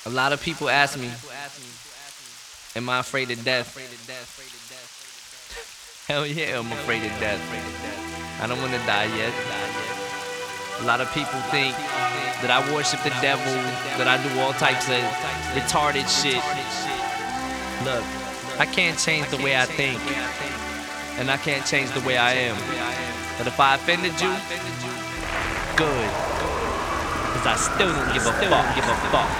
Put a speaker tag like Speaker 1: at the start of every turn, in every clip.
Speaker 1: A lot of people ask me, am I afraid of death? Hell yeah, I'm afraid of death. I don't want to die yet. A lot of people think that I worship the devil, that I do all types of retarded shit. Look, I can't change the way I think, and I can't change the way I am. But if I offended you, good, cause I still don't give a fuck.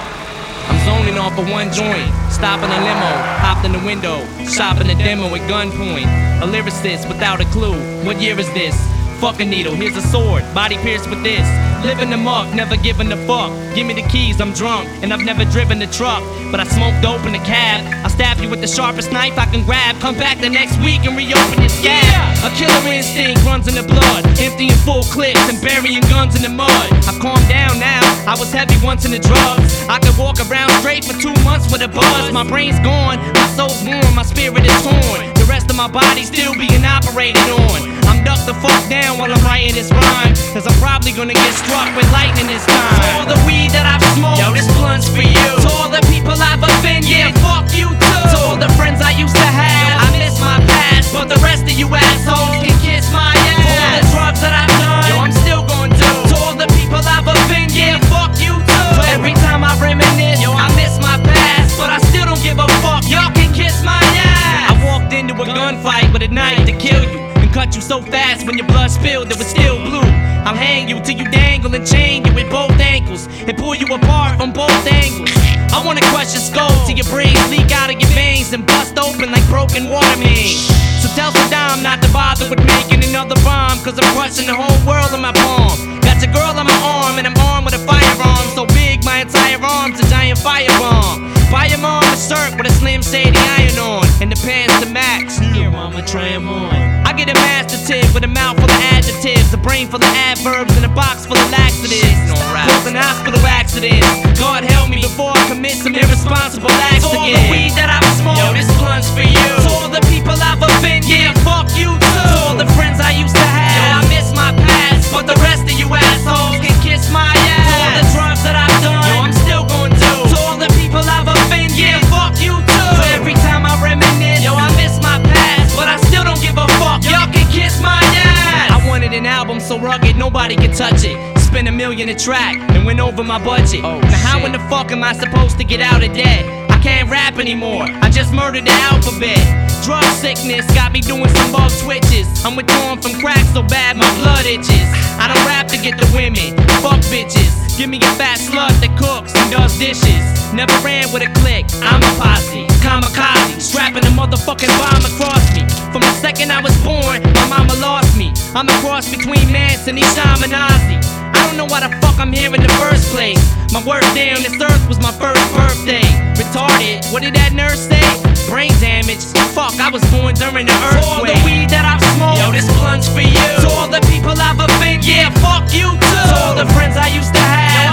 Speaker 1: I'm zoning off of one joint, stopping a limo, hopped in the window, shopping a demo at gunpoint. A lyricist without a clue, what year is this? Fuck a needle, here's a sword, body pierced with this. Living the muck, never giving a fuck. Give me the keys, I'm drunk, and I've never driven the truck. But I smoke dope in the cab. I'll stab you with the sharpest knife I can grab. Come back the next week and reopen your scab. A killer instinct runs in the blood, emptying full clips and burying guns in the mud. I've calmed down now, I was heavy once in the drugs. I could walk around straight for 2 months with a buzz. My brain's gone, my soul's warm, my spirit is torn. The rest of my body still being operated on. I'm ducked the fuck down while I'm writing this rhyme, cause I'm probably gonna get struck with lightning this time. To all the weed that I've smoked, yo, this blunt's for you. To all the people I've offended, yeah, fuck you too. To all the friends I used to have, I miss my past, but the rest of you assholes can kiss my ass. For all the drugs that I've done, yo, I'm still gonna do. To all the people I've offended, yeah, fuck you too. So every time I reminisce, yo, I miss my past, but I still don't give a fuck. Y'all can kiss my ass. I walked into a gunfight with a knife to kill you. Cut you so fast when your blood spilled it was still blue. I'll hang you till you dangle and chain you with both ankles and pull you apart from both angles. I wanna crush your skull till your brains leak out of your veins and bust open like broken water mains. So tell Saddam not to bother with making another bomb, cause I'm crushing the whole world in my palm. Got your girl on my arm and I'm armed with a firearm so big my entire arm's a giant firebomb. Buy your mom a shirt with a Slim Shady iron on and the pants to max. Here mama, try 'em on. I get a master tip with a mouth full of adjectives, a brain full of adverbs, and a box full of laxatives. Causing hospital accidents. God help me before I commit some irresponsible acts again. To all the weed that I've smoked, yo, this blunt's for you. To all the people I've offended, yeah, fuck you too. To all the friends I used to have, yo, I miss my past, but the rest of you assholes can kiss my ass. To all the drugs that I've done, yo, I'm still gonna do. To all the people I've offended, yeah, fuck you too. So every time I reminisce, yo, I miss my past, but I still don't give a fuck. Y'all can kiss my ass. I wanted an album so rugged nobody can touch it. Spent $1 million a track and went over my budget. Now how in the fuck am I supposed to get out of debt? I can't rap anymore, I just murdered the alphabet. Drug sickness got me doing some bug twitches. I'm withdrawn from crack so bad my blood itches. I don't rap to get the women, fuck bitches. Give me a fat slut that cooks and does dishes. Never ran with a clique, I'm a posse. Kamikaze, strapping a motherfucking bomb across me. From the second I was born, my mama lost me. I'm a cross between Manson and Shaminazi. I don't know why the fuck I'm here in the first place. My worst day on this earth was my first birthday. Retarded, what did that nurse say? Brain damage, fuck, I was born during the earthquake. To all the weed that I've smoked, yo, this blunt's for you. To all the people I've offended, yeah, fuck you too. To all the friends I used to have, yo,